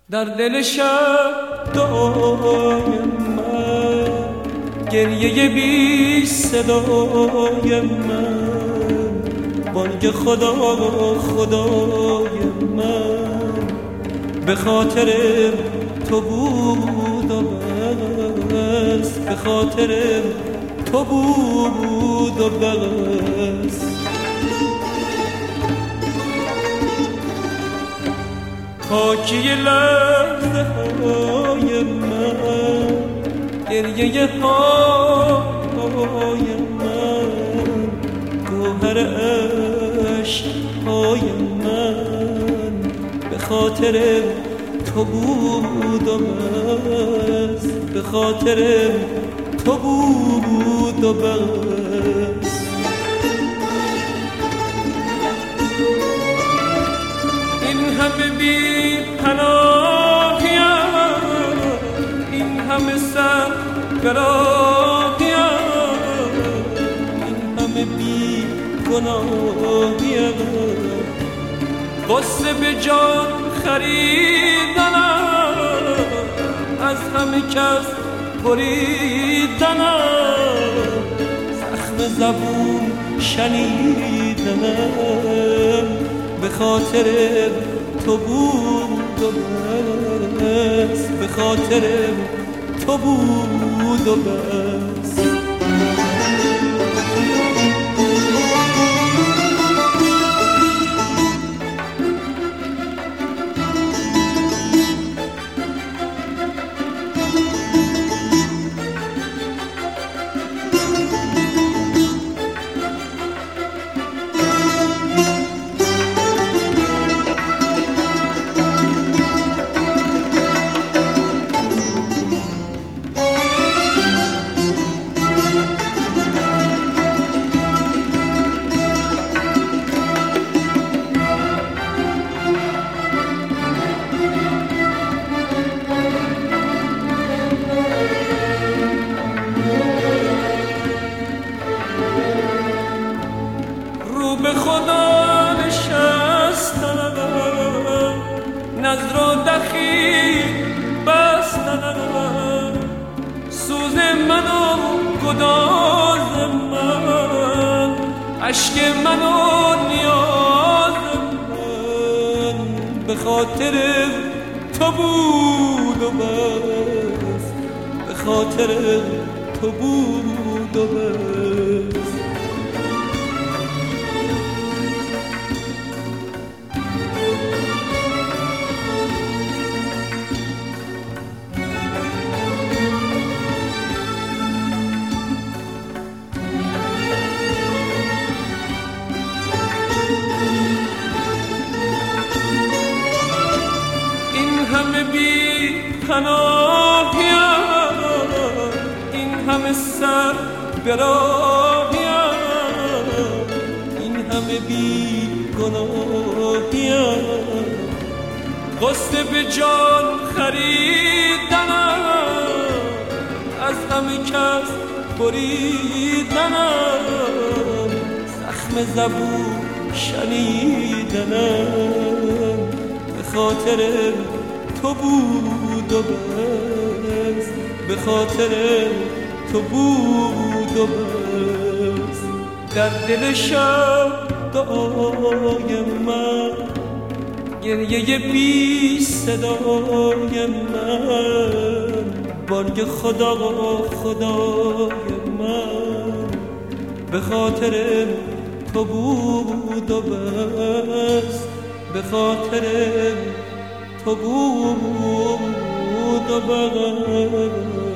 در دل شب دعای من، گریه بی صدای من، بانگ خدا خدای من به خاطر تو بود و بس، به خاطر تو بود و بس. خاکی لحظه های من، گریه های من، گوهر عشق های من به خاطر تو بود و بس، به خاطر تو بود و بس. این همه بی پناهیم، این همه سر براهیم، این همه بی گناهیم، غصه به جان خریدنم، از همه کس بریدنم، زخم زبون شنیدنم به خاطر تو بود و بس، به خاطر تو بود و بس. به خدا نشستنم، نظر و دخیل بستنم، سوز من و گداز من، عشق من و نیاز من به خاطر تو بود و بس، به خاطر تو بود و بس. همه بی پناهیم، این همه سر براهیم، این همه بی گناهیم، غصه به جان خریدنم، از همه کس بریدنم، زخم زبون شنیدنم به خاطر تو بود و بس، به خاطر تو بود و بس. در دل شب دعای من، گریه بی صدای من، بانگ خدا خدای من به خاطر تو بود و بس، به خاطر تو بود و بس.